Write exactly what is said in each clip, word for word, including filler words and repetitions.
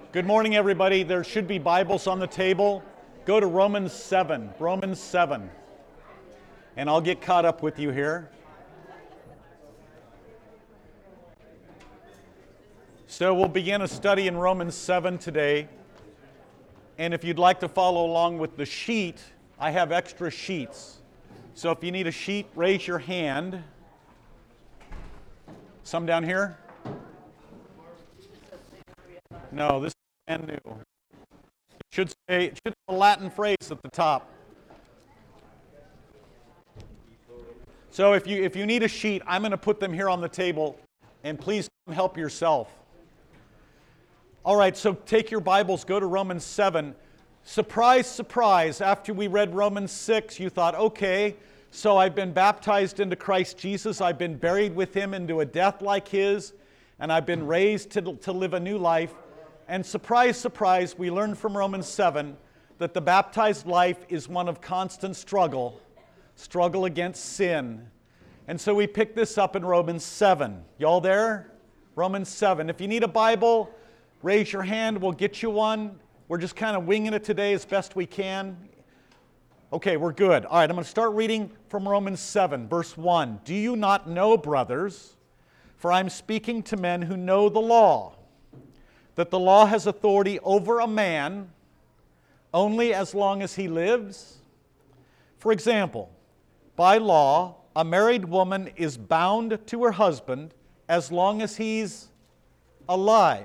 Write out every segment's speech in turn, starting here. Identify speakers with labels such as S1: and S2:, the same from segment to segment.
S1: Good morning, everybody. There should be Bibles on the table. Go to Romans seven. Romans seven. And I'll get caught up with you here. So we'll begin a study in Romans seven today. And if you'd like to follow along with the sheet, I have extra sheets. So if you need a sheet, raise your hand. Some down here? No, this is brand new. It should say, it should have a Latin phrase at the top. So if you if you need a sheet, I'm going to put them here on the table, and please come help yourself. All right, so take your Bibles, go to Romans seven. Surprise, surprise, after we read Romans six, you thought, okay, so I've been baptized into Christ Jesus, I've been buried with Him into a death like His, and I've been raised to, to live a new life. And surprise, surprise, we learned from Romans seven that the baptized life is one of constant struggle, struggle against sin. And so we pick this up in Romans seven. Y'all there? Romans seven. If you need a Bible, raise your hand, we'll get you one. We're just kind of winging it today as best we can. Okay, we're good. All right, I'm going to start reading from Romans seven, verse one. Do you not know, brothers, for I'm speaking to men who know the law, that the law has authority over a man only as long as he lives? For example, by law, a married woman is bound to her husband as long as he's alive.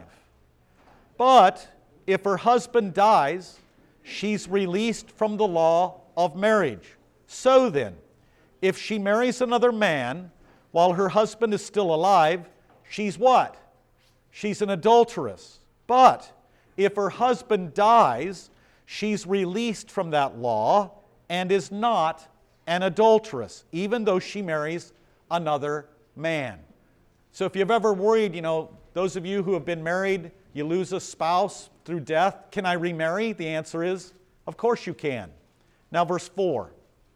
S1: But if her husband dies, she's released from the law of marriage. So then, if she marries another man while her husband is still alive, she's what? She's an adulteress. But if her husband dies, she's released from that law and is not an adulteress, even though she marries another man. So if you've ever worried, you know, those of you who have been married, you lose a spouse through death, can I remarry? The answer is, of course you can. Now verse four.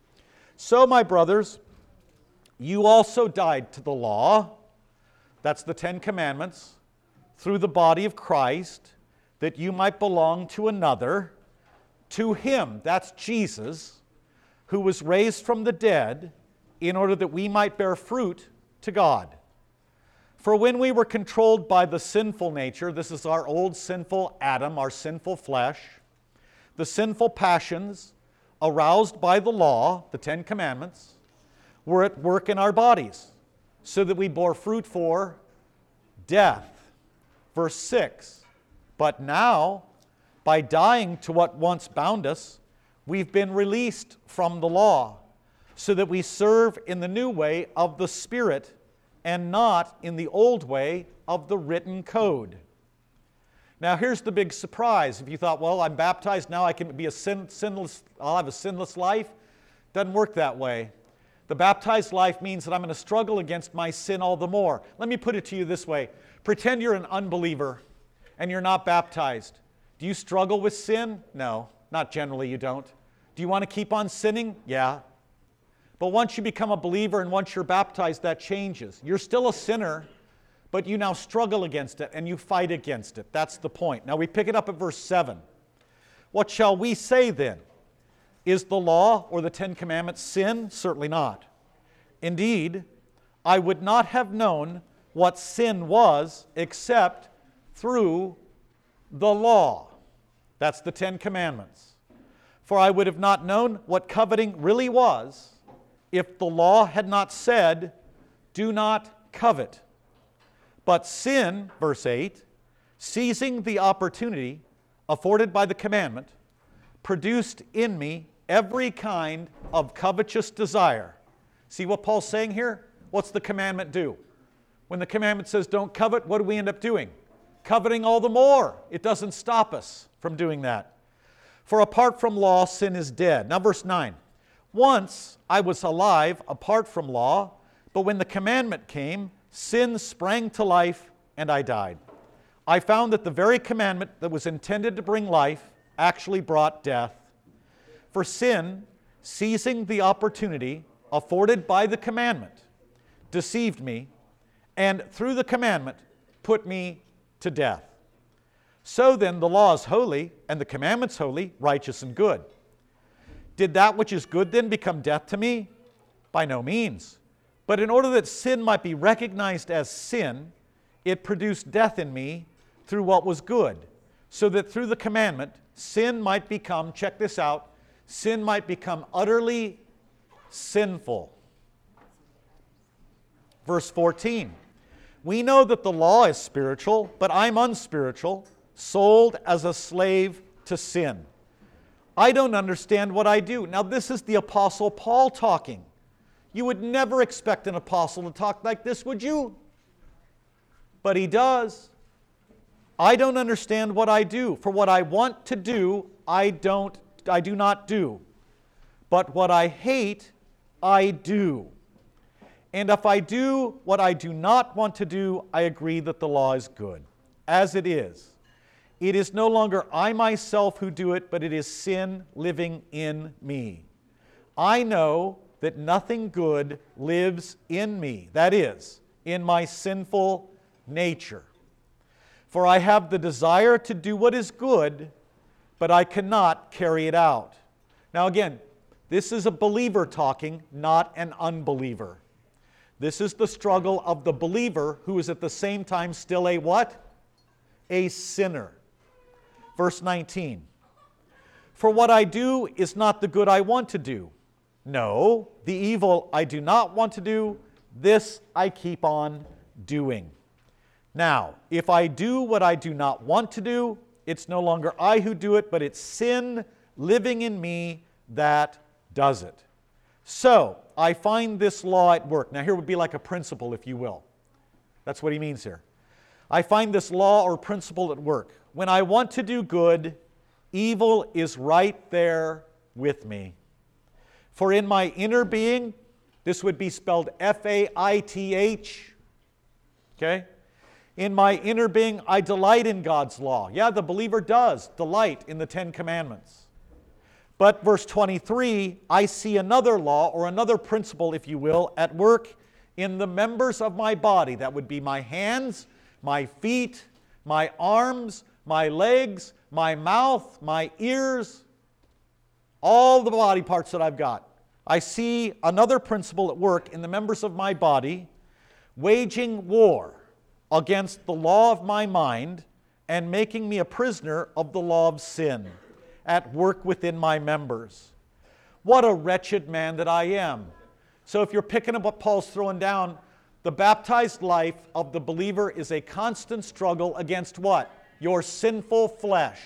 S1: So my brothers, you also died to the law, that's the Ten Commandments, through the body of Christ, that you might belong to another, to Him, that's Jesus, who was raised from the dead, in order that we might bear fruit to God. For when we were controlled by the sinful nature, this is our old sinful Adam, our sinful flesh, the sinful passions aroused by the law, the Ten Commandments, were at work in our bodies, so that we bore fruit for death. Verse six, but now, by dying to what once bound us, we've been released from the law, so that we serve in the new way of the Spirit and not in the old way of the written code. Now here's the big surprise. If you thought, well, I'm baptized, now I can be a sin, sinless, I'll have a sinless life. Doesn't work that way. The baptized life means that I'm going to struggle against my sin all the more. Let me put it to you this way. Pretend you're an unbeliever and you're not baptized. Do you struggle with sin? No, not generally you don't. Do you want to keep on sinning? Yeah. But once you become a believer and once you're baptized, that changes. You're still a sinner, but you now struggle against it and you fight against it. That's the point. Now we pick it up at verse seven. What shall we say then? Is the law or the Ten Commandments sin? Certainly not. Indeed, I would not have known what sin was except through the law. That's the Ten Commandments. For I would have not known what coveting really was if the law had not said, do not covet. But sin, verse eight, seizing the opportunity afforded by the commandment, produced in me every kind of covetous desire. See what Paul's saying here? What's the commandment do? When the commandment says don't covet, what do we end up doing? Coveting all the more. It doesn't stop us from doing that. For apart from law, sin is dead. Now verse nine. Once I was alive apart from law, but when the commandment came, sin sprang to life and I died. I found that the very commandment that was intended to bring life actually brought death. For sin, seizing the opportunity afforded by the commandment, deceived me, and through the commandment put me to death. So then the law is holy, and the commandments holy, righteous, and good. Did that which is good then become death to me? By no means. But in order that sin might be recognized as sin, it produced death in me through what was good, so that through the commandment, sin might become, check this out, sin might become utterly sinful. Verse fourteen, we know that the law is spiritual, but I'm unspiritual, sold as a slave to sin. I don't understand what I do. Now this is the Apostle Paul talking. You would never expect an apostle to talk like this, would you? But he does. I don't understand what I do. For what I want to do, I don't, I do not do. But what I hate, I do. And if I do what I do not want to do, I agree that the law is good. As it is. It is no longer I myself who do it, but it is sin living in me. I know that nothing good lives in me, that is, in my sinful nature. For I have the desire to do what is good, but I cannot carry it out. Now again, this is a believer talking, not an unbeliever. This is the struggle of the believer who is at the same time still a what? A sinner. Verse nineteen. For what I do is not the good I want to do. No, the evil I do not want to do, this I keep on doing. Now, if I do what I do not want to do, it's no longer I who do it, but it's sin living in me that does it. So, I find this law at work. Now, here would be like a principle, if you will. That's what he means here. I find this law or principle at work. When I want to do good, evil is right there with me. For in my inner being, this would be spelled F A I T H, okay? In my inner being, I delight in God's law. Yeah, the believer does delight in the Ten Commandments. But verse twenty-three, I see another law, or another principle, if you will, at work in the members of my body. That would be my hands, my feet, my arms, my legs, my mouth, my ears, all the body parts that I've got. I see another principle at work in the members of my body, waging war against the law of my mind and making me a prisoner of the law of sin at work within my members. What a wretched man that I am. So if you're picking up what Paul's throwing down, the baptized life of the believer is a constant struggle against what? Your sinful flesh.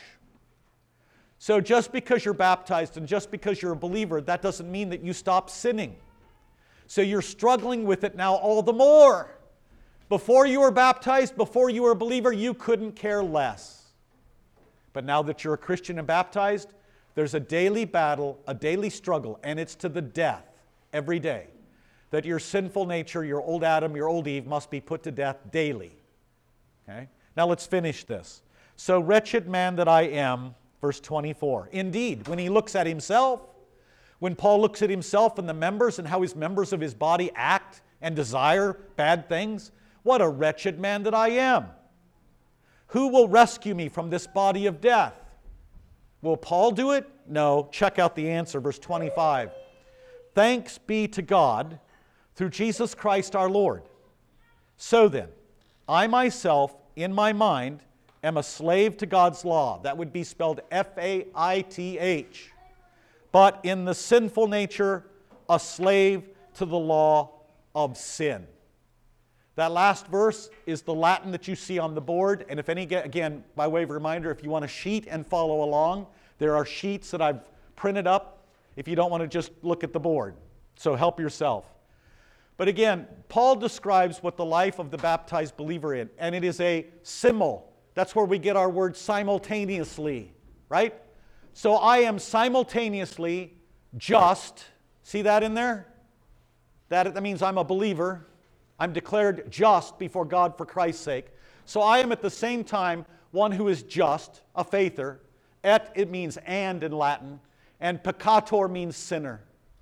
S1: So just because you're baptized and just because you're a believer, that doesn't mean that you stop sinning. So you're struggling with it now all the more. Before you were baptized, before you were a believer, you couldn't care less. But now that you're a Christian and baptized, there's a daily battle, a daily struggle, and it's to the death every day. That your sinful nature, your old Adam, your old Eve must be put to death daily. Okay? Now let's finish this. So wretched man that I am, verse twenty-four. Indeed, when he looks at himself, when Paul looks at himself and the members and how his members of his body act and desire bad things, what a wretched man that I am. Who will rescue me from this body of death? Will Paul do it? No. Check out the answer, verse twenty-five. Thanks be to God through Jesus Christ our Lord. So then, I myself, in my mind, am a slave to God's law. That would be spelled F A I T H. But in the sinful nature, a slave to the law of sin. That last verse is the Latin that you see on the board. And if any, again, by way of reminder, if you want a sheet and follow along, there are sheets that I've printed up if you don't want to just look at the board. So help yourself. But again, Paul describes what the life of the baptized believer is, and it is a simul. That's where we get our word simultaneously, right? So I am simultaneously just, see that in there? That, that means I'm a believer. I'm declared just before God for Christ's sake. So I am at the same time one who is just, a faither. Et, it means and in Latin. And peccator means sinner.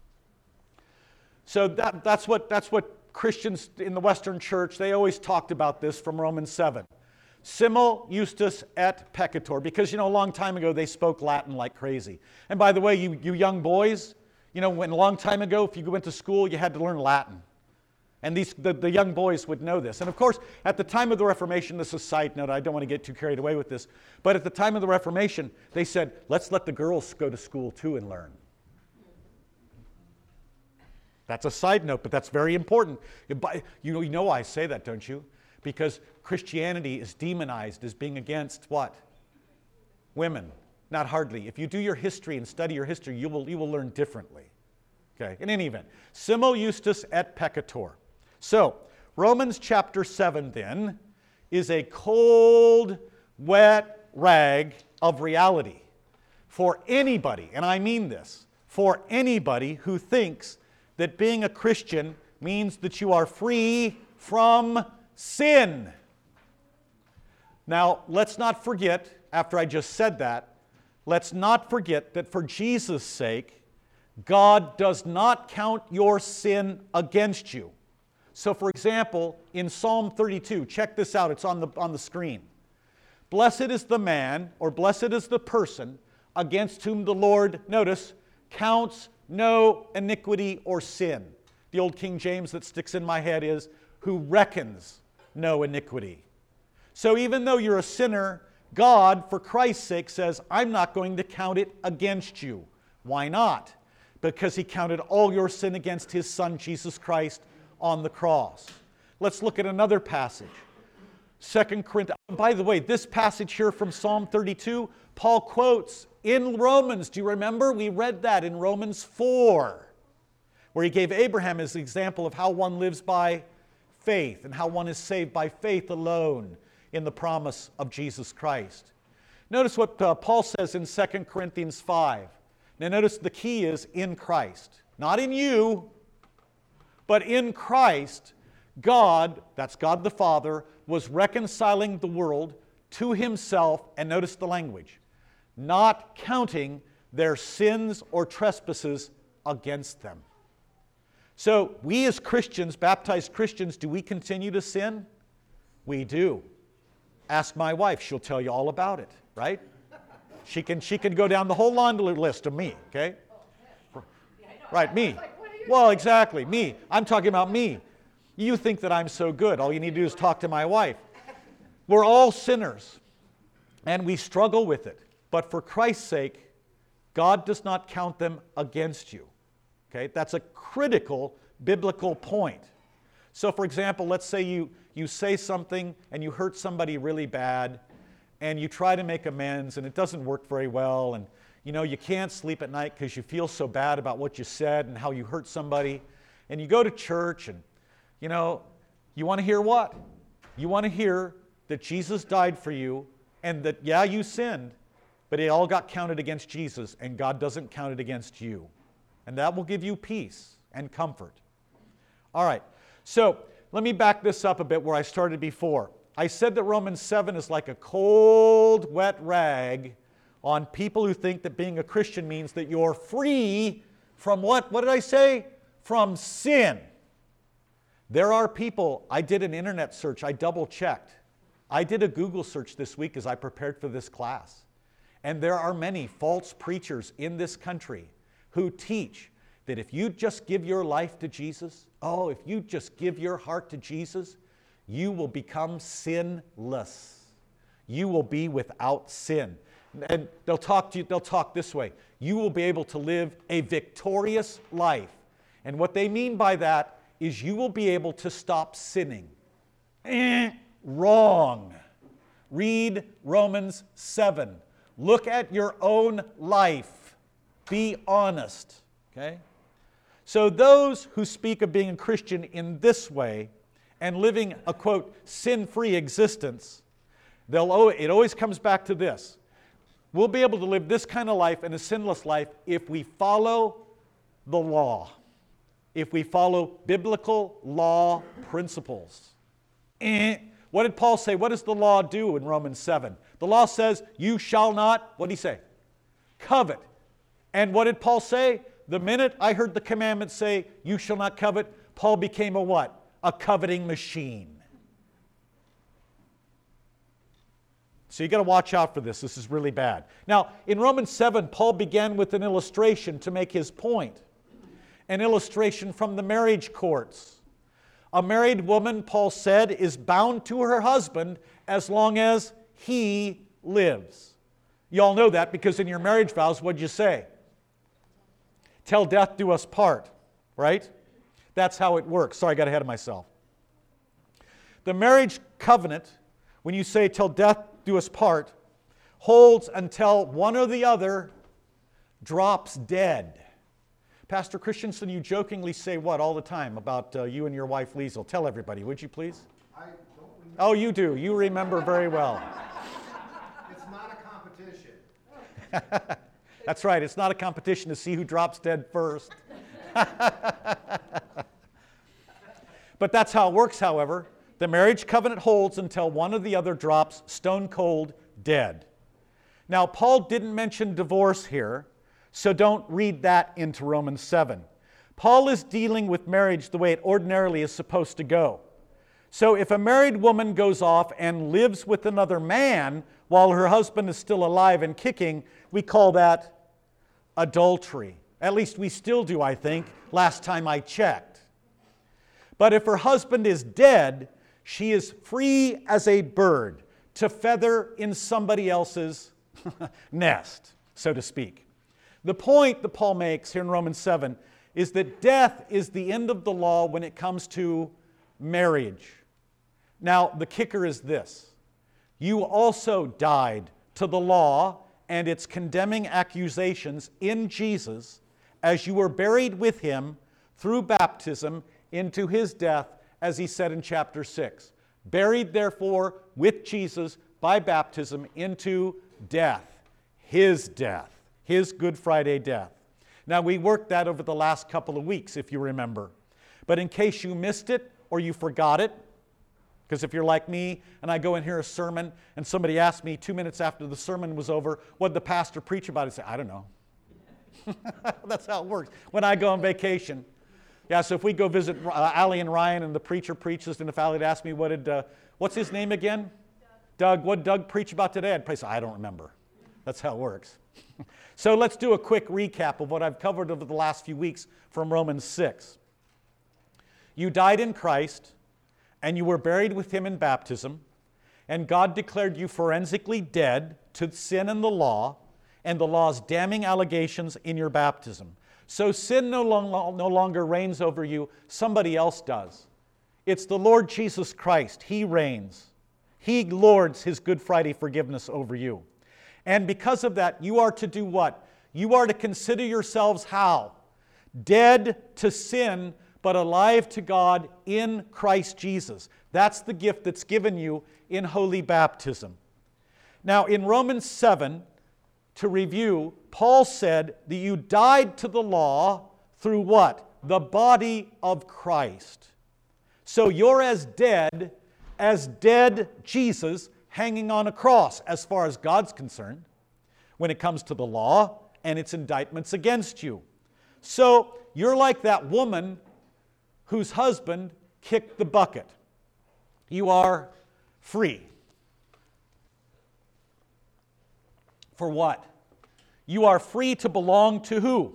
S1: So that, that's what, that's what Christians in the Western Church, they always talked about this from Romans seven. Simul justus et peccator. Because, you know, a long time ago they spoke Latin like crazy. And by the way, you, you young boys, you know, when a long time ago, if you went to school, you had to learn Latin. And these, the, the young boys would know this. And of course, at the time of the Reformation, this is a side note, I don't want to get too carried away with this, but at the time of the Reformation, they said, let's let the girls go to school too and learn. That's a side note, but that's very important. You know, you know why I say that, don't you? Because Christianity is demonized as being against what? Women. Not hardly. If you do your history and study your history, you will, you will learn differently. Okay, in any event, simul justus et peccator. So, Romans chapter seven then is a cold, wet rag of reality for anybody, and I mean this, for anybody who thinks that being a Christian means that you are free from sin. Now, let's not forget, after I just said that, let's not forget that for Jesus' sake, God does not count your sin against you. So, for example, in Psalm thirty-two, check this out, it's on the, on the screen. Blessed is the man, or blessed is the person, against whom the Lord, notice, counts no iniquity or sin. The old King James that sticks in my head is, who reckons no iniquity. So even though you're a sinner, God, for Christ's sake, says, I'm not going to count it against you. Why not? Because he counted all your sin against his Son, Jesus Christ, on the cross. Let's look at another passage. Second Corinthians. By the way, this passage here from Psalm thirty-two, Paul quotes in Romans. Do you remember? We read that in Romans four, where he gave Abraham as an example of how one lives by faith and how one is saved by faith alone in the promise of Jesus Christ. Notice what uh, Paul says in Second Corinthians five. Now notice the key is in Christ. Not in you, but in Christ, God, that's God the Father, was reconciling the world to himself, and notice the language, not counting their sins or trespasses against them. So we as Christians, baptized Christians, do we continue to sin? We do. Ask my wife, she'll tell you all about it, right? She can, she can go down the whole laundry list of me, okay? Right, me. Well, exactly, me. I'm talking about me. You think that I'm so good. All you need to do is talk to my wife. We're all sinners, and we struggle with it. But for Christ's sake, God does not count them against you. Okay? That's a critical biblical point. So, for example, let's say you, you say something and you hurt somebody really bad, and you try to make amends, and it doesn't work very well, and you know, you can't sleep at night because you feel so bad about what you said and how you hurt somebody. And you go to church and, you know, you want to hear what? You want to hear that Jesus died for you and that, yeah, you sinned, but it all got counted against Jesus and God doesn't count it against you. And that will give you peace and comfort. All right, so let me back this up a bit where I started before. I said that Romans seven is like a cold, wet rag on people who think that being a Christian means that you're free from what? What did I say? From sin. There are people, I did an internet search, I double checked. I did a Google search this week as I prepared for this class. And there are many false preachers in this country who teach that if you just give your life to Jesus, oh, if you just give your heart to Jesus, you will become sinless. You will be without sin. And they'll talk to you, they'll talk this way. You will be able to live a victorious life. And what they mean by that is you will be able to stop sinning. Eh, wrong. Read Romans seven. Look at your own life. Be honest. Okay? So those who speak of being a Christian in this way and living a, quote, sin-free existence, they'll, it always comes back to this. We'll be able to live this kind of life and a sinless life if we follow the law, if we follow biblical law principles. Eh. What did Paul say? What does the law do in Romans seven? The law says, you shall not, what did he say? Covet. And what did Paul say? The minute I heard the commandment say, you shall not covet, Paul became a what? A coveting machine. So you got to watch out for this. This is really bad. Now, in Romans seven, Paul began with an illustration to make his point. An illustration from the marriage courts. A married woman, Paul said, is bound to her husband as long as he lives. You all know that because in your marriage vows, what'd you say? Till death do us part, right? That's how it works. Sorry, I got ahead of myself. The marriage covenant, when you say till death do us part, holds until one or the other drops dead. Pastor Christensen, you jokingly say what all the time about uh, you and your wife Liesel? Tell everybody, would you please?
S2: I don't remember.
S1: Oh, you do. You remember very well.
S2: It's not a competition.
S1: That's right. It's not a competition to see who drops dead first. But that's how it works, however. The marriage covenant holds until one or the other drops stone cold dead. Now, Paul didn't mention divorce here, so don't read that into Romans seven. Paul is dealing with marriage the way it ordinarily is supposed to go. So if a married woman goes off and lives with another man while her husband is still alive and kicking, we call that adultery. At least we still do, I think, last time I checked. But if her husband is dead, she is free as a bird to feather in somebody else's nest, so to speak. The point that Paul makes here in Romans seven is that death is the end of the law when it comes to marriage. Now, the kicker is this. You also died to the law and its condemning accusations in Jesus as you were buried with him through baptism into his death, as he said in chapter six. Buried, therefore, with Jesus by baptism into death, his death, his Good Friday death. Now, we worked that over the last couple of weeks, if you remember. But in case you missed it or you forgot it, because if you're like me and I go and hear a sermon and somebody asks me two minutes after the sermon was over, what did the pastor preach about? I say, I don't know. That's how it works. When I go on vacation, yeah, so if we go visit uh, Allie and Ryan and the preacher preaches, and if Allie would ask me, what did, uh, what's his name again? Doug. Doug. What did Doug preach about today? I'd probably say, I don't remember. That's how it works. So let's do a quick recap of what I've covered over the last few weeks from Romans six. You died in Christ, and you were buried with him in baptism, and God declared you forensically dead to sin and the law, and the law's damning allegations in your baptism. So sin no, long, no longer reigns over you, somebody else does. It's the Lord Jesus Christ. He reigns. He lords his Good Friday forgiveness over you. And because of that, you are to do what? You are to consider yourselves how? Dead to sin, but alive to God in Christ Jesus. That's the gift that's given you in holy baptism. Now, in Romans seven, to review, Paul said that you died to the law through what? The body of Christ. So you're as dead as dead Jesus hanging on a cross as far as God's concerned when it comes to the law and its indictments against you. So you're like that woman whose husband kicked the bucket. You are free. For what? You are free to belong to who?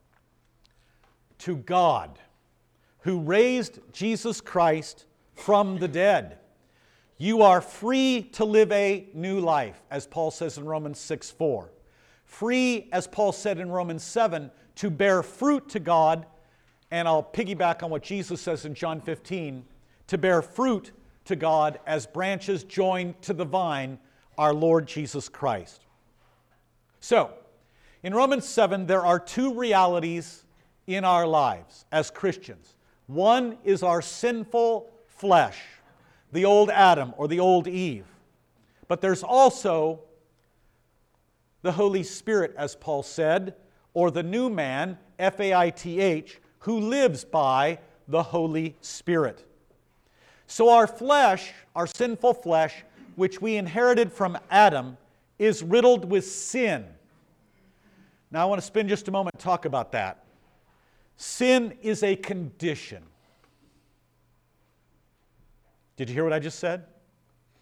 S1: To God, who raised Jesus Christ from the dead. You are free to live a new life, as Paul says in Romans six four. Free, as Paul said in Romans seven, to bear fruit to God, and I'll piggyback on what Jesus says in John fifteen, to bear fruit to God as branches joined to the vine, our Lord Jesus Christ. So, in Romans seven, there are two realities in our lives as Christians. One is our sinful flesh, the old Adam or the old Eve. But there's also the Holy Spirit, as Paul said, or the new man, F A I T H, who lives by the Holy Spirit. So our flesh, our sinful flesh, which we inherited from Adam, is riddled with sin. Now I want to spend just a moment and talk about that. Sin is a condition. Did you hear what I just said?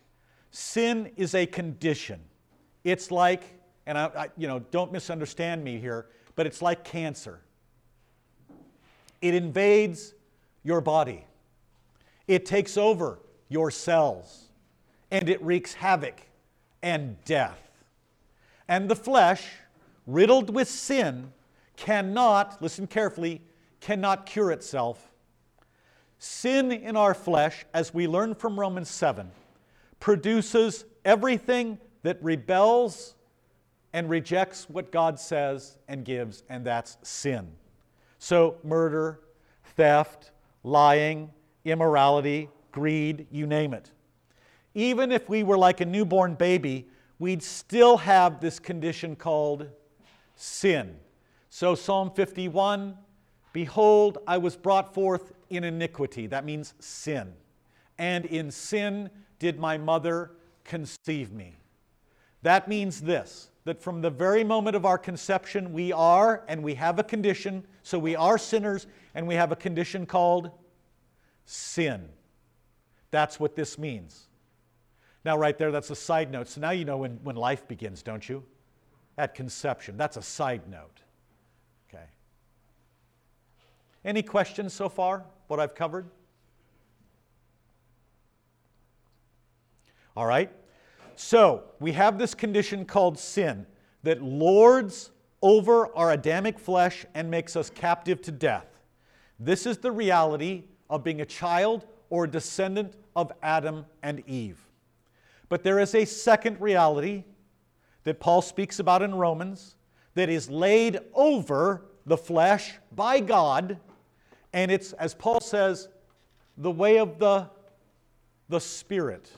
S1: Sin is a condition. It's like, and I, I, you know, don't misunderstand me here, but it's like cancer. It invades your body. It takes over your cells, and it wreaks havoc and death. And the flesh, riddled with sin, cannot, listen carefully, cannot cure itself. Sin in our flesh, as we learn from Romans seven, produces everything that rebels and rejects what God says and gives, and that's sin. So murder, theft, lying, immorality, greed, you name it. Even if we were like a newborn baby, we'd still have this condition called sin. So Psalm fifty-one, behold, I was brought forth in iniquity. That means sin. And in sin did my mother conceive me. That means this, that from the very moment of our conception, we are, and we have a condition, so we are sinners, and we have a condition called sin. That's what this means. Now, right there, that's a side note. So now you know when, when life begins, don't you? At conception. That's a side note. Okay. Any questions so far, what I've covered? All right. So, we have this condition called sin that lords over our Adamic flesh and makes us captive to death. This is the reality of being a child or a descendant of Adam and Eve. But there is a second reality that Paul speaks about in Romans that is laid over the flesh by God, and it's, as Paul says, the way of the, the Spirit.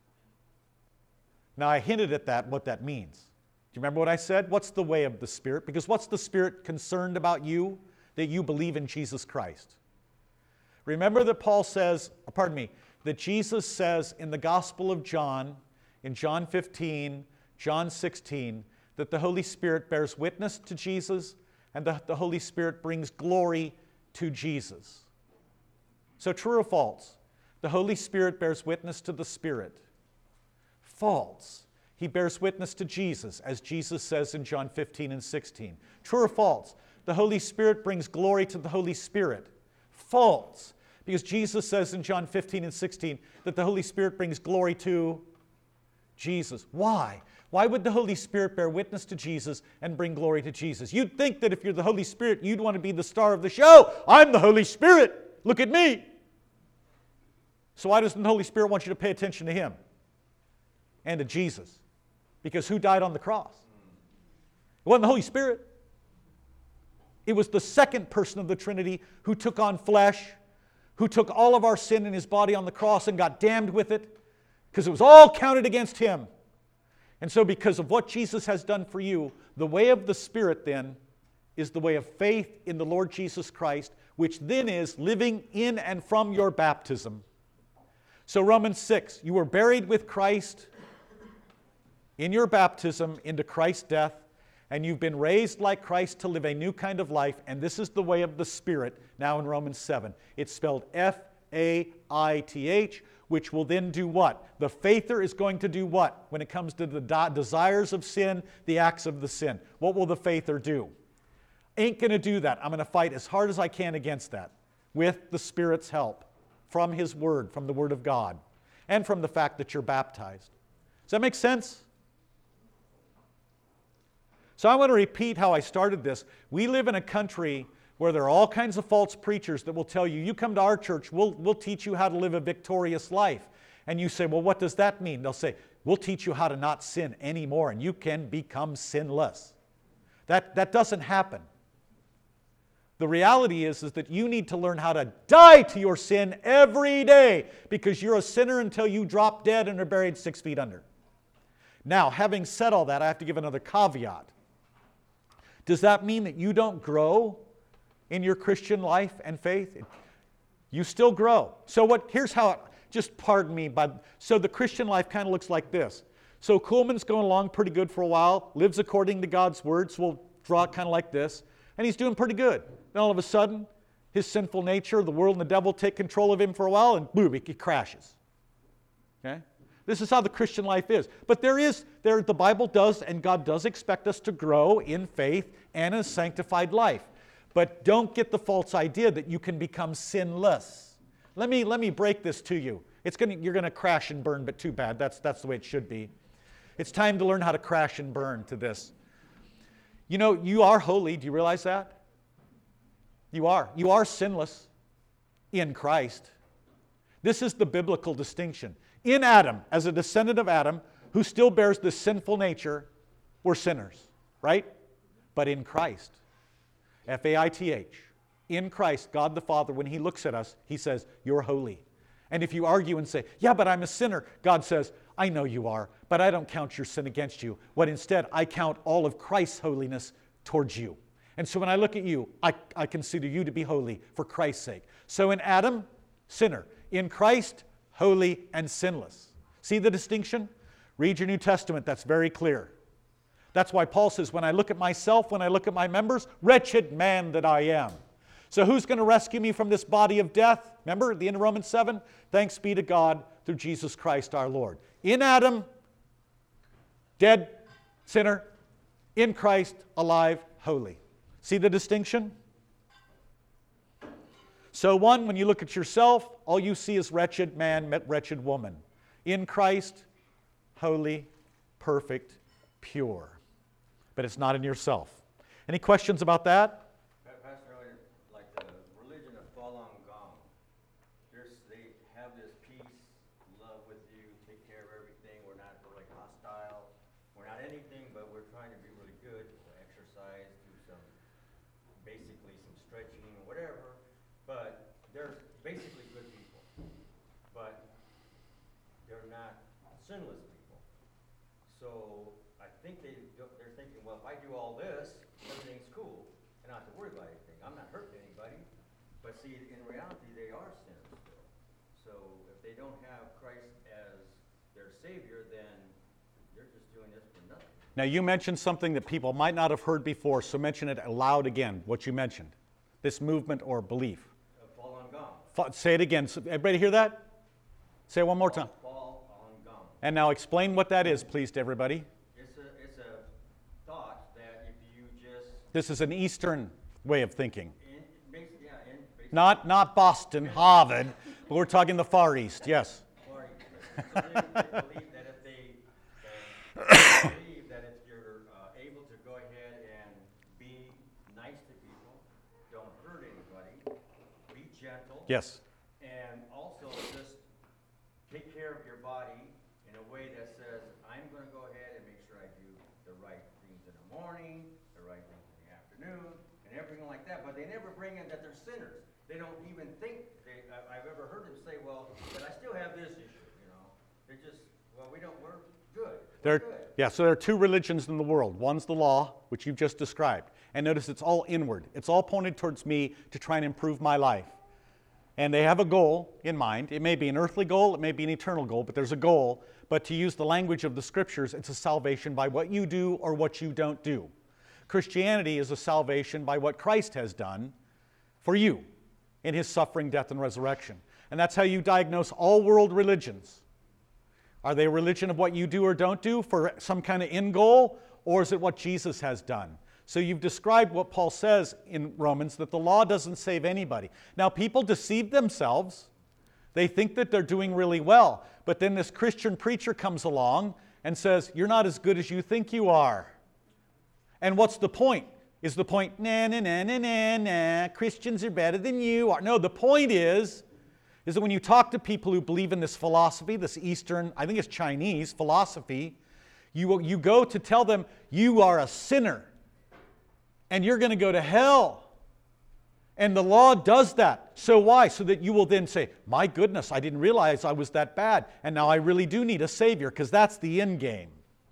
S1: Now, I hinted at that, what that means. Do you remember what I said? What's the way of the Spirit? Because what's the Spirit concerned about you? That you believe in Jesus Christ. Remember that Paul says, pardon me, that Jesus says in the Gospel of John, in John fifteen, John sixteen, that the Holy Spirit bears witness to Jesus and that the Holy Spirit brings glory to Jesus. So true or false? The Holy Spirit bears witness to the Spirit. False. He bears witness to Jesus, as Jesus says in John fifteen and sixteen. True or false? The Holy Spirit brings glory to the Holy Spirit. False. Because Jesus says in John fifteen and sixteen that the Holy Spirit brings glory to Jesus. Why? Why would the Holy Spirit bear witness to Jesus and bring glory to Jesus? You'd think that if you're the Holy Spirit, you'd want to be the star of the show. I'm the Holy Spirit. Look at me. So why doesn't the Holy Spirit want you to pay attention to Him and to Jesus? Because who died on the cross? It wasn't the Holy Spirit. It was the second person of the Trinity who took on flesh, who took all of our sin in His body on the cross and got damned with it, because it was all counted against Him. And so because of what Jesus has done for you, the way of the Spirit then is the way of faith in the Lord Jesus Christ, which then is living in and from your baptism. So Romans six, you were buried with Christ in your baptism into Christ's death, and you've been raised like Christ to live a new kind of life, and this is the way of the Spirit now in Romans seven. It's spelled F A I T H, which will then do what? The faither is going to do what? When it comes to the desires of sin, the acts of the sin. What will the faither do? Ain't going to do that. I'm going to fight as hard as I can against that with the Spirit's help from His Word, from the Word of God, and from the fact that you're baptized. Does that make sense? So I want to repeat how I started this. We live in a country where there are all kinds of false preachers that will tell you, you come to our church, we'll, we'll teach you how to live a victorious life. And you say, well, what does that mean? They'll say, we'll teach you how to not sin anymore, and you can become sinless. That, that doesn't happen. The reality is, is that you need to learn how to die to your sin every day, because you're a sinner until you drop dead and are buried six feet under. Now, having said all that, I have to give another caveat. Does that mean that you don't grow in your Christian life and faith? You still grow. So what? Here's how, it, just pardon me, but so the Christian life kind of looks like this. So Kuhlman's going along pretty good for a while, lives according to God's Word, so we'll draw it kind of like this, and he's doing pretty good. Then all of a sudden, his sinful nature, the world and the devil take control of him for a while, and boom, he crashes. Okay? This is how the Christian life is. But there is, there, the Bible does, and God does expect us to grow in faith and in a sanctified life. But don't get the false idea that you can become sinless. Let me, let me break this to you. It's gonna, you're going to crash and burn, but too bad. That's, that's the way it should be. It's time to learn how to crash and burn to this. You know, you are holy. Do you realize that? You are. You are sinless in Christ. This is the biblical distinction. In Adam, as a descendant of Adam, who still bears this sinful nature, we're sinners, right? But in Christ, F A I T H, in Christ, God the Father, when He looks at us, He says, you're holy. And if you argue and say, yeah, but I'm a sinner, God says, I know you are, but I don't count your sin against you. What instead, I count all of Christ's holiness towards you. And so when I look at you, I, I consider you to be holy for Christ's sake. So in Adam, sinner. In Christ, holy and sinless. See the distinction? Read your New Testament, that's very clear. That's why Paul says, when I look at myself, when I look at my members, wretched man that I am. So who's going to rescue me from this body of death? Remember at the end of Romans seven? Thanks be to God through Jesus Christ our Lord. In Adam, dead, sinner. In Christ, alive, holy. See the distinction? So one, when you look at yourself, all you see is wretched man, wretched woman. In Christ, holy, perfect, pure. But it's not in yourself. Any questions about that?
S3: Pastor, like the religion of Falun Gong, there's, they have this peace, love with you, take care of everything. We're not like hostile. We're not anything, but we're trying to be really good. We'll exercise, do some, basically some stretching or whatever. But they're basically good people. But they're not sinless people. So I think they, they're thinking, well, if I do all this, everything's cool. I don't have to worry about anything. I'm not hurting anybody. But see, in reality, they are sinners still. So if they don't have Christ as their Savior, then they're just doing this for nothing.
S1: Now you mentioned something that people might not have heard before, so mention it aloud again, what you mentioned. This movement or belief.
S3: Uh, Falun Gong.
S1: Fa- Say it again. So everybody hear that? Say it one more time.
S3: Falun Gong.
S1: And now explain what that is, please, to everybody.
S3: It's a, it's a thought that if you just,
S1: This is an Eastern way of thinking.
S3: in, basi- yeah, in, basically,
S1: Not, not Boston, Harvard, but we're talking the Far East, yes.
S3: or- so they, they believe that if they, uh, believe that if you're uh, able to go ahead and be nice to people, don't hurt anybody, be gentle,
S1: Yes.
S3: and also just take care of your body in a way that says, I'm going to go ahead and make sure I do the right things in the morning, the right things in the afternoon, and everything like that. But they never bring in that they're sinners. They don't even think, they, I- I've ever heard them say, well, but I still have this issue, you know. They just, well, we don't, we're good.
S1: There,
S3: We're good.
S1: yeah, so there are two religions in the world. One's the law, which you've just described. And notice it's all inward. It's all pointed towards me to try and improve my life. And they have a goal in mind. It may be an earthly goal, it may be an eternal goal, but there's a goal. But to use the language of the Scriptures, it's a salvation by what you do or what you don't do. Christianity is a salvation by what Christ has done for you in His suffering, death, and resurrection. And that's how you diagnose all world religions. Are they a religion of what you do or don't do for some kind of end goal, or is it what Jesus has done? So you've described what Paul says in Romans, that the law doesn't save anybody. Now, people deceive themselves. They think that they're doing really well. But then this Christian preacher comes along and says, you're not as good as you think you are. And what's the point? Is the point, nah, nah, nah, nah, nah, nah, Christians are better than you are? No, the point is, is that when you talk to people who believe in this philosophy, this Eastern, I think it's Chinese philosophy, you, you go to tell them, you are a sinner. And you're going to go to hell. And the law does that. So why? So that you will then say, my goodness, I didn't realize I was that bad. And now I really do need a Savior, because that's the end game.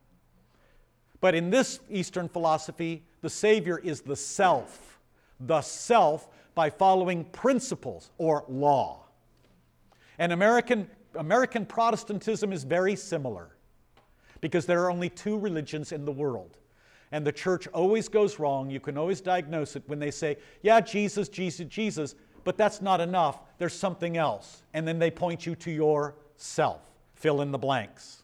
S1: But in this Eastern philosophy, the Savior is the self. The self by following principles or law. And American, American Protestantism is very similar. Because there are only two religions in the world. And the church always goes wrong. You can always diagnose it when they say, yeah, Jesus, Jesus, Jesus, but that's not enough. There's something else. And then they point you to yourself. Fill in the blanks.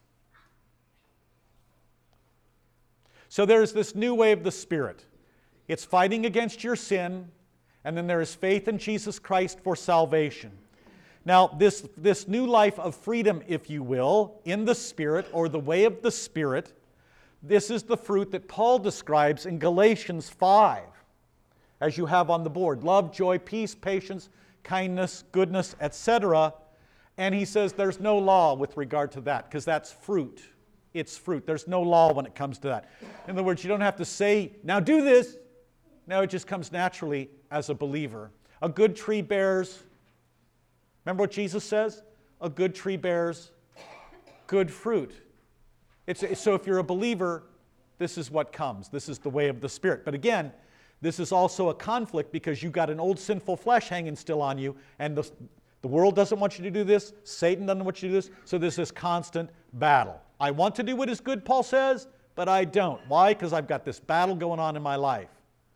S1: So there's this new way of the Spirit. It's fighting against your sin, and then there is faith in Jesus Christ for salvation. Now, this, this new life of freedom, if you will, in the Spirit, or the way of the Spirit, this is the fruit that Paul describes in Galatians five, as you have on the board. Love, joy, peace, patience, kindness, goodness, et cetera. And he says there's no law with regard to that, because that's fruit. It's fruit. There's no law when it comes to that. In other words, you don't have to say, now do this. No, it just comes naturally as a believer. A good tree bears, remember what Jesus says? A good tree bears good fruit. It's, so if you're a believer, this is what comes. This is the way of the Spirit. But again, this is also a conflict because you've got an old sinful flesh hanging still on you, and the, the world doesn't want you to do this. Satan doesn't want you to do this. So there's this constant battle. I want to do what is good, Paul says, but I don't. Why? Because I've got this battle going on in my life.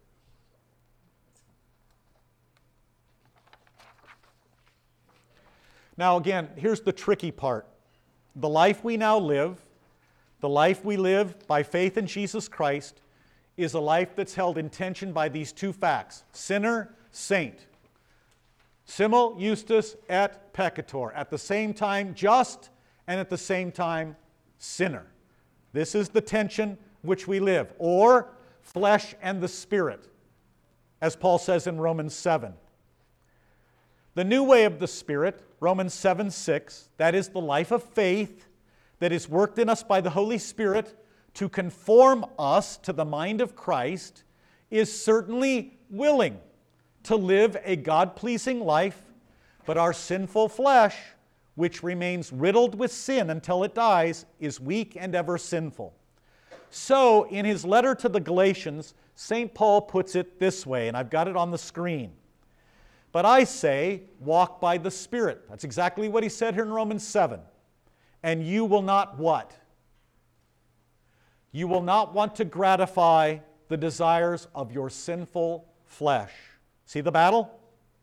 S1: Now again, here's the tricky part. The life we now live, the life we live by faith in Jesus Christ, is a life that's held in tension by these two facts: sinner, saint. Simul justus et peccator. At the same time just, and at the same time sinner. This is the tension which we live. Or flesh and the Spirit, as Paul says in Romans seven. The new way of the Spirit, Romans seven six, that is the life of faith that is worked in us by the Holy Spirit to conform us to the mind of Christ, is certainly willing to live a God-pleasing life, but our sinful flesh, which remains riddled with sin until it dies, is weak and ever sinful. So, in his letter to the Galatians, Saint Paul puts it this way, and I've got it on the screen. But I say, walk by the Spirit. That's exactly what he said here in Romans seven. And you will not what? You will not want to gratify the desires of your sinful flesh. See the battle?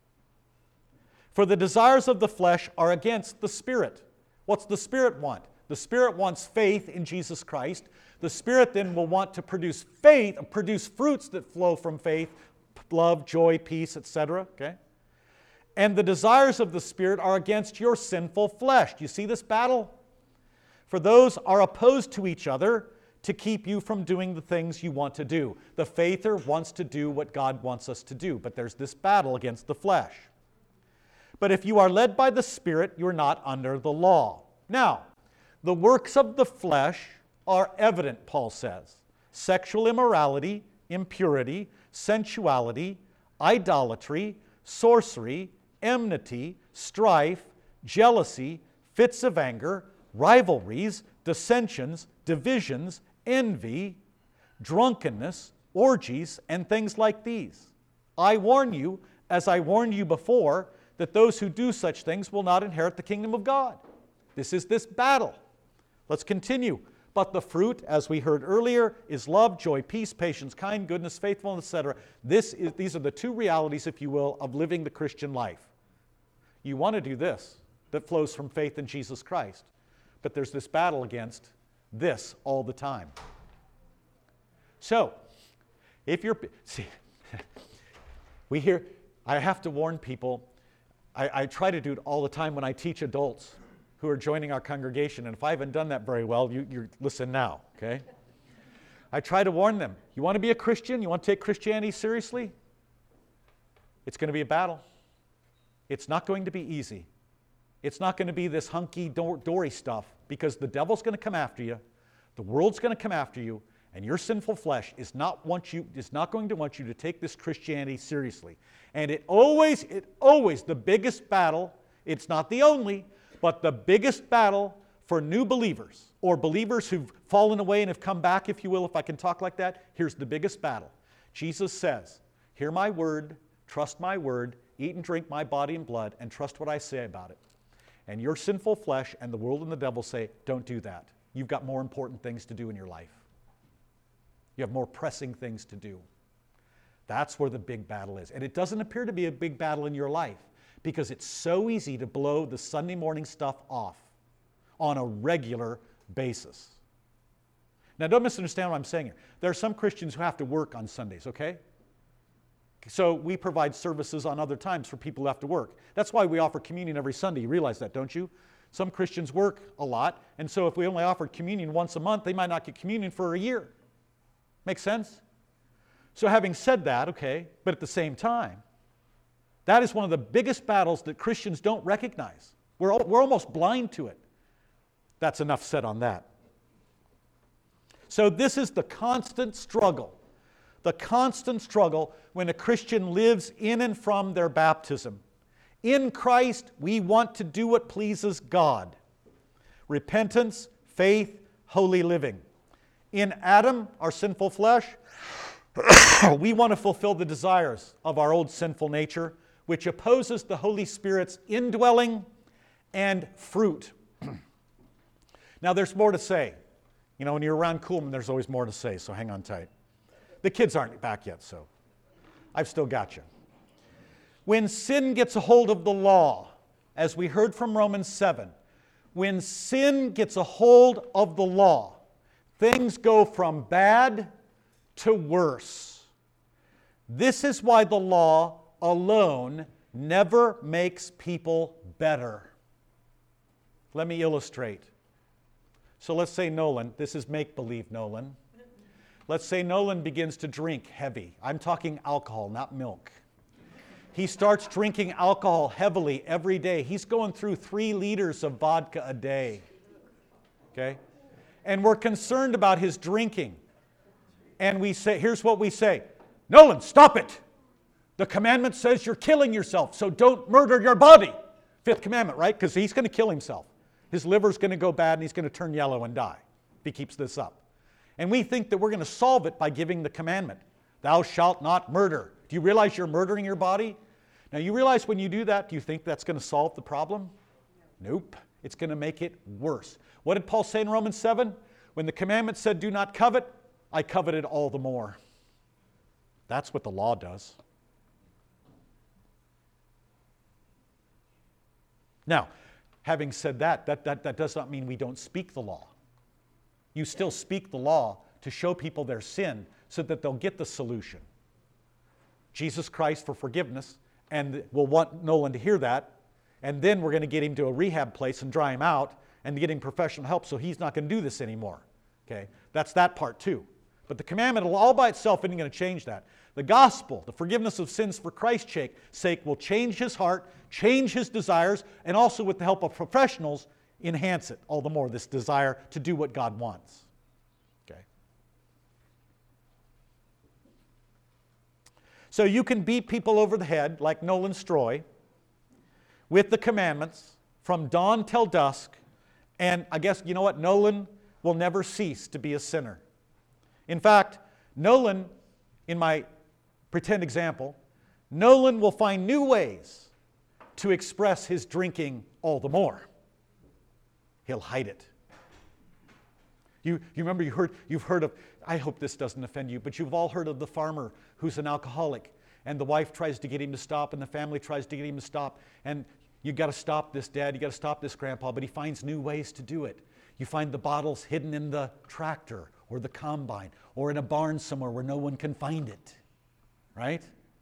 S1: For the desires of the flesh are against the Spirit. What's the Spirit want? The Spirit wants faith in Jesus Christ. The Spirit then will want to produce faith, produce fruits that flow from faith, love, joy, peace, et cetera. Okay? And the desires of the Spirit are against your sinful flesh. Do you see this battle? For those are opposed to each other to keep you from doing the things you want to do. The faither wants to do what God wants us to do, but there's this battle against the flesh. But if you are led by the Spirit, you're not under the law. Now, the works of the flesh are evident, Paul says. Sexual immorality, impurity, sensuality, idolatry, sorcery, enmity, strife, jealousy, fits of anger, rivalries, dissensions, divisions, envy, drunkenness, orgies, and things like these. I warn you, as I warned you before, that those who do such things will not inherit the kingdom of God. This is this battle. Let's continue. But the fruit, as we heard earlier, is love, joy, peace, patience, kind, goodness, faithfulness, et cetera. This is, these are the two realities, if you will, of living the Christian life. You want to do this that flows from faith in Jesus Christ. But there's this battle against this all the time. So, if you're... See, we hear... I have to warn people, I, I try to do it all the time when I teach adults who are joining our congregation, and if I haven't done that very well, you, you listen now, okay? I try to warn them. You want to be a Christian? You want to take Christianity seriously? It's going to be a battle. It's not going to be easy. It's not going to be this hunky-dory stuff, because the devil's going to come after you, the world's going to come after you, and your sinful flesh is not want you is not going to want you to take this Christianity seriously. And it always, it always, the biggest battle, it's not the only, but the biggest battle for new believers, or believers who've fallen away and have come back, if you will, if I can talk like that, here's the biggest battle. Jesus says, hear my word, trust my word, eat and drink my body and blood, and trust what I say about it. And your sinful flesh and the world and the devil say, don't do that. You've got more important things to do in your life. You have more pressing things to do. That's where the big battle is. And it doesn't appear to be a big battle in your life because it's so easy to blow the Sunday morning stuff off. on a regular basis. Now, don't misunderstand what I'm saying here. There are some Christians who have to work on Sundays, okay? So we provide services on other times for people who have to work. That's why we offer communion every Sunday. You realize that, don't you? Some Christians work a lot, and so if we only offered communion once a month, they might not get communion for a year. Make sense? So having said that, okay, but at the same time, that is one of the biggest battles that Christians don't recognize. We're, we're almost blind to it. That's enough said on that. So this is the constant struggle. The constant struggle when a Christian lives in and from their baptism. In Christ, we want to do what pleases God. Repentance, faith, holy living. In Adam, our sinful flesh, we want to fulfill the desires of our old sinful nature, which opposes the Holy Spirit's indwelling and fruit. Now, there's more to say. You know, when you're around Kuhlman, there's always more to say, so hang on tight. The kids aren't back yet, so I've still got you. When sin gets a hold of the law, as we heard from Romans seven, when sin gets a hold of the law, things go from bad to worse. This is why the law alone never makes people better. Let me illustrate. So let's say Nolan, this is make-believe Nolan. Let's say Nolan begins to drink heavy. I'm talking alcohol, not milk. He starts drinking alcohol heavily every day. He's going through three liters of vodka a day. Okay? And we're concerned about his drinking. And we say, here's what we say. Nolan, stop it. The commandment says you're killing yourself, so don't murder your body. Fifth commandment, right? Because he's going to kill himself. His liver's going to go bad and he's going to turn yellow and die if he keeps this up. And we think that we're going to solve it by giving the commandment. Thou shalt not murder. Do you realize you're murdering your body? Now you realize when you do that, do you think that's going to solve the problem? Nope. It's going to make it worse. What did Paul say in Romans seven? When the commandment said do not covet, I coveted all the more. That's what the law does. Now, having said that, that, that, that does not mean we don't speak the law. You still speak the law to show people their sin so that they'll get the solution. Jesus Christ for forgiveness, and we'll want Nolan to hear that, and then we're going to get him to a rehab place and dry him out and get him professional help so he's not going to do this anymore. Okay? That's that part too. But the commandment all by itself isn't going to change that. The gospel, the forgiveness of sins for Christ's sake, will change his heart, change his desires, and also with the help of professionals, enhance it all the more, this desire to do what God wants. Okay? So you can beat people over the head, like Nolan Stroy, with the commandments from dawn till dusk, and I guess, you know what, Nolan will never cease to be a sinner. In fact, Nolan, in my pretend example, Nolan will find new ways to express his drinking all the more. He'll hide it. You, you remember you heard, you've heard of, I hope this doesn't offend you, but you've all heard of the farmer who's an alcoholic, and the wife tries to get him to stop, and the family tries to get him to stop, and you got to stop this, Dad, you got to stop this, Grandpa, but he finds new ways to do it. You find the bottles hidden in the tractor or the combine or in a barn somewhere where no one can find it. Right?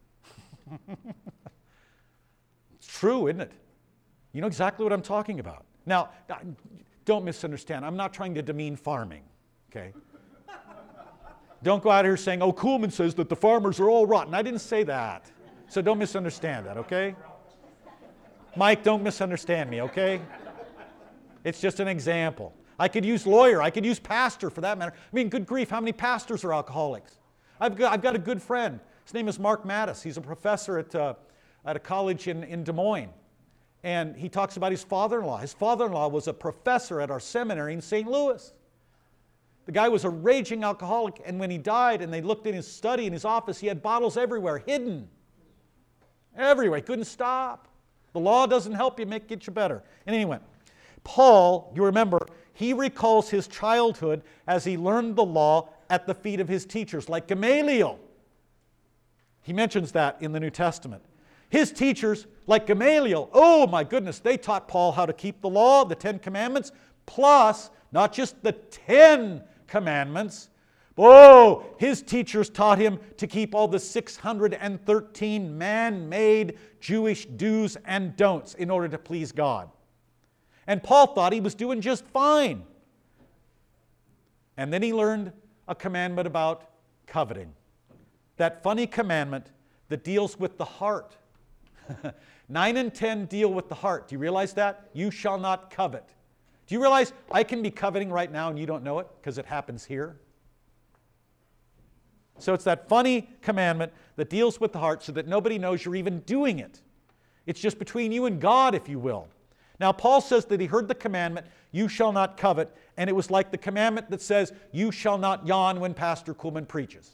S1: It's true, isn't it? You know exactly what I'm talking about. Now, don't misunderstand. I'm not trying to demean farming, okay? Don't go out here saying, oh, Kuhlman says that the farmers are all rotten. I didn't say that. So don't misunderstand that, okay? Mike, don't misunderstand me, okay? It's just an example. I could use lawyer. I could use pastor for that matter. I mean, good grief, how many pastors are alcoholics? I've got, I've got a good friend. His name is Mark Mattis. He's a professor at, uh, at a college in, in Des Moines. And he talks about his father-in-law. His father-in-law was a professor at our seminary in Saint Louis. The guy was a raging alcoholic, and when he died and they looked in his study, in his office, he had bottles everywhere, hidden. Everywhere. He couldn't stop. The law doesn't help you, make get you better. And anyway, Paul, you remember, he recalls his childhood as he learned the law at the feet of his teachers, like Gamaliel. He mentions that in the New Testament. His teachers, like Gamaliel, oh my goodness, they taught Paul how to keep the law, the Ten Commandments, plus not just the Ten Commandments. Oh, his teachers taught him to keep all the six hundred thirteen man-made Jewish do's and don'ts in order to please God. And Paul thought he was doing just fine. And then he learned a commandment about coveting. That funny commandment that deals with the heart. Nine and ten deal with the heart. Do you realize that? You shall not covet. Do you realize I can be coveting right now and you don't know it because it happens here? So it's that funny commandment that deals with the heart so that nobody knows you're even doing it. It's just between you and God, if you will. Now, Paul says that he heard the commandment, you shall not covet, and it was like the commandment that says, you shall not yawn when Pastor Kuhlman preaches.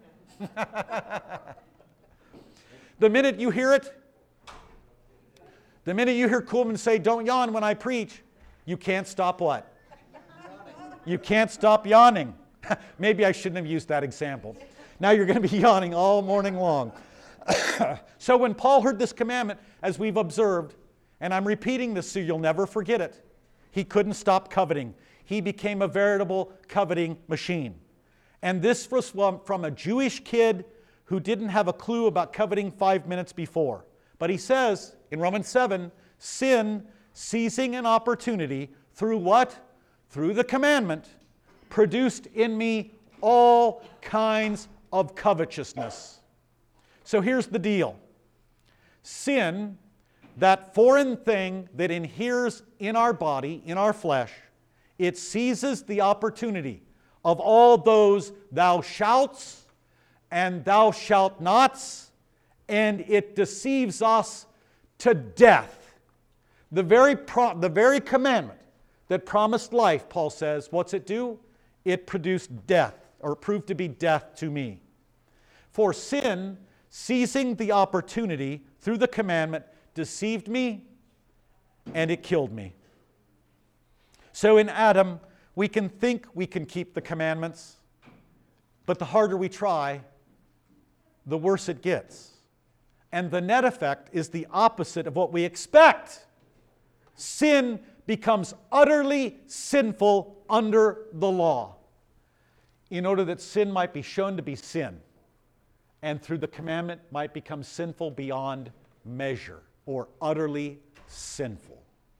S1: The minute you hear it, the minute you hear Kuhlman say, don't yawn when I preach, you can't stop what? You can't stop yawning. Maybe I shouldn't have used that example. Now you're going to be yawning all morning long. So when Paul heard this commandment, as we've observed, and I'm repeating this so you'll never forget it, he couldn't stop coveting. He became a veritable coveting machine. And this was from a Jewish kid who didn't have a clue about coveting five minutes before. But he says in Romans seven, sin, seizing an opportunity through what? Through the commandment, produced in me all kinds of covetousness. So here's the deal. Sin, that foreign thing that inheres in our body, in our flesh, it seizes the opportunity of all those thou shalts and thou shalt nots, and it deceives us to death. The very, pro- the very commandment that promised life, Paul says, what's it do? It produced death, or proved to be death to me. For sin, seizing the opportunity through the commandment, deceived me, and it killed me. So in Adam, we can think we can keep the commandments, but the harder we try, the worse it gets. And the net effect is the opposite of what we expect. Sin becomes utterly sinful under the law, in order that sin might be shown to be sin, and through the commandment might become sinful beyond measure, or utterly sinful.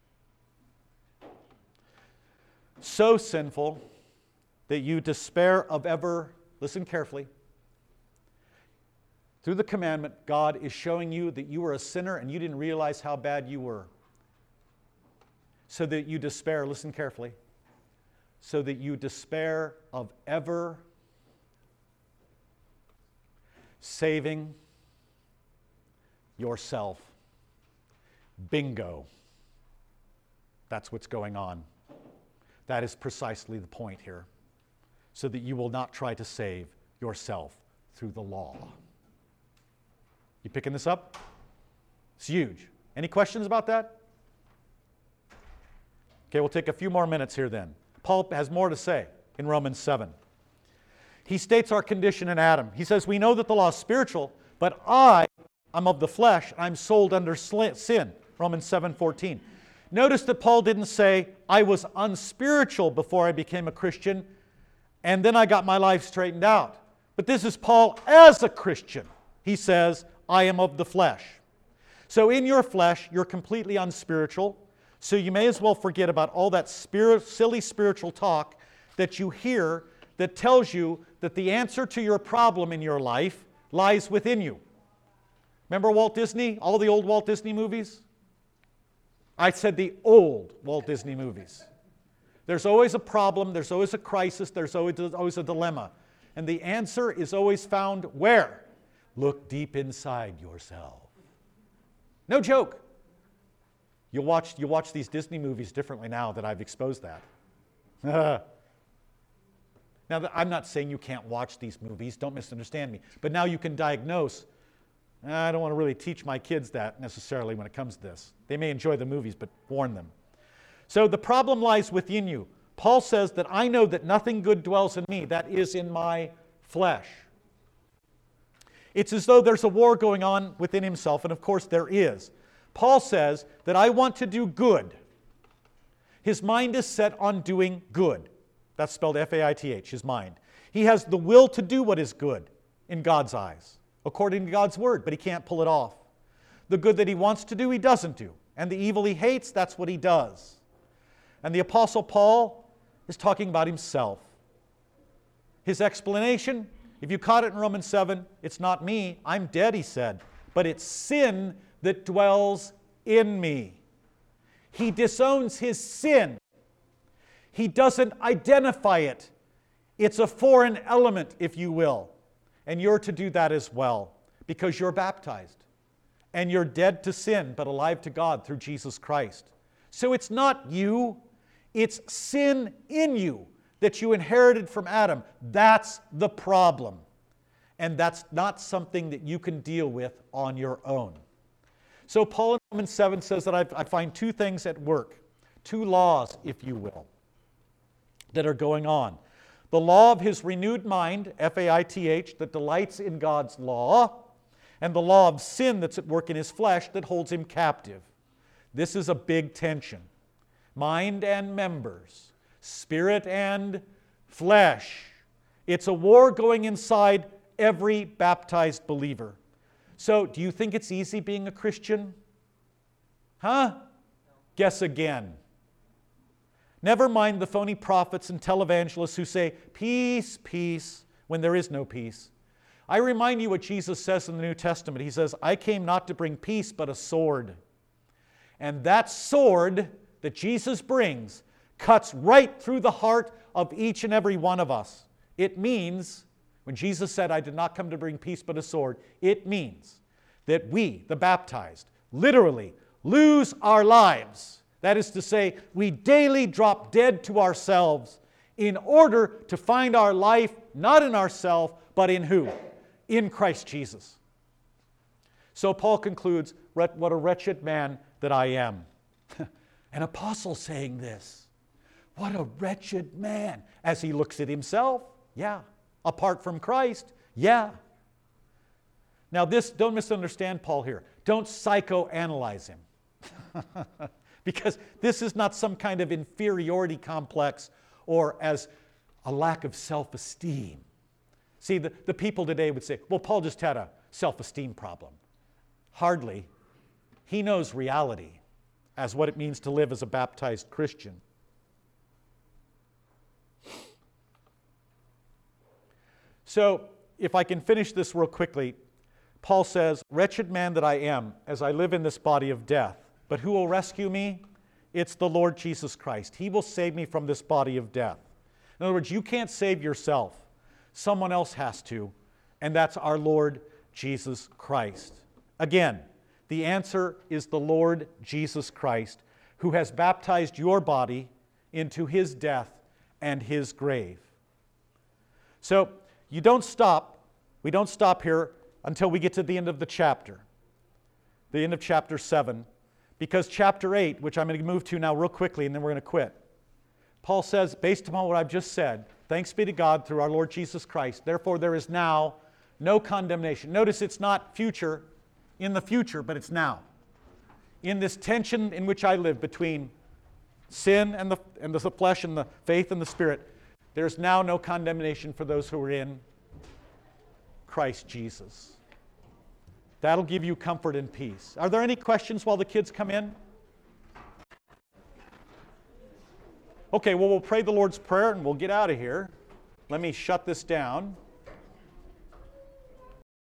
S1: So sinful that you despair of ever, listen carefully, through the commandment, God is showing you that you were a sinner and you didn't realize how bad you were. So that you despair, listen carefully, so that you despair of ever saving yourself. Bingo. That's what's going on. That is precisely the point here. So that you will not try to save yourself through the law. You picking this up? It's huge. Any questions about that? Okay, we'll take a few more minutes here then. Paul has more to say in Romans seven. He states our condition in Adam. He says, we know that the law is spiritual, but I am of the flesh. I'm sold under sin. Romans seven fourteen. Notice that Paul didn't say, I was unspiritual before I became a Christian, and then I got my life straightened out. But this is Paul as a Christian. He says, I am of the flesh. So in your flesh, you're completely unspiritual. So you may as well forget about all that spirit, silly spiritual talk that you hear that tells you that the answer to your problem in your life lies within you. Remember Walt Disney? All the old Walt Disney movies? I said the old Walt Disney movies. There's always a problem, there's always a crisis, there's always, always a dilemma. And the answer is always found where? Look deep inside yourself. No joke. You watch, you watch these Disney movies differently now that I've exposed that. Now, I'm not saying you can't watch these movies, don't misunderstand me. But now you can diagnose. I don't want to really teach my kids that necessarily when it comes to this. They may enjoy the movies, but warn them. So the problem lies within you. Paul says that I know that nothing good dwells in me, that is in my flesh. It's as though there's a war going on within himself, and of course there is. Paul says that I want to do good. His mind is set on doing good. That's spelled F A I T H, his mind. He has the will to do what is good in God's eyes, according to God's word, but he can't pull it off. The good that he wants to do, he doesn't do. And the evil he hates, that's what he does. And the Apostle Paul is talking about himself. His explanation, if you caught it in Romans seven, it's not me, I'm dead, he said, but it's sin that dwells in me. He disowns his sin. He doesn't identify it. It's a foreign element, if you will. And you're to do that as well, because you're baptized. And you're dead to sin, but alive to God through Jesus Christ. So it's not you, it's sin in you that you inherited from Adam. That's the problem. And that's not something that you can deal with on your own. So Paul in Romans seven says that I, I find two things at work, two laws, if you will, that are going on. The law of his renewed mind, F A I T H, that delights in God's law, and the law of sin that's at work in his flesh that holds him captive. This is a big tension. Mind and members, spirit and flesh. It's a war going inside every baptized believer. So, do you think it's easy being a Christian? Huh? Guess again. Never mind the phony prophets and televangelists who say, peace, peace, when there is no peace. I remind you what Jesus says in the New Testament. He says, I came not to bring peace, but a sword. And that sword that Jesus brings cuts right through the heart of each and every one of us. It means, when Jesus said, I did not come to bring peace, but a sword, it means that we, the baptized, literally lose our lives. That is to say, we daily drop dead to ourselves in order to find our life not in ourselves, but in who? In Christ Jesus. So Paul concludes, what a wretched man that I am. An apostle saying this. What a wretched man. As he looks at himself, yeah. Apart from Christ, yeah. Now this, don't misunderstand Paul here. Don't psychoanalyze him. Because this is not some kind of inferiority complex or as a lack of self-esteem. See, the, the people today would say, well, Paul just had a self-esteem problem. Hardly. He knows reality as what it means to live as a baptized Christian. So, if I can finish this real quickly, Paul says, wretched man that I am, as I live in this body of death. But who will rescue me? It's the Lord Jesus Christ. He will save me from this body of death. In other words, you can't save yourself. Someone else has to, and that's our Lord Jesus Christ. Again, the answer is the Lord Jesus Christ, who has baptized your body into his death and his grave. So, you don't stop. We don't stop here until we get to the end of the chapter, the end of chapter seven. Because chapter eight, which I'm going to move to now real quickly, and then we're going to quit. Paul says, based upon what I've just said, thanks be to God through our Lord Jesus Christ. Therefore, there is now no condemnation. Notice it's not future, in the future, but it's now. In this tension in which I live between sin and the, and the flesh and the faith and the spirit, there's now no condemnation for those who are in Christ Jesus. That'll give you comfort and peace. Are there any questions while the kids come in? Okay, well, we'll pray the Lord's Prayer and we'll get out of here. Let me shut this down.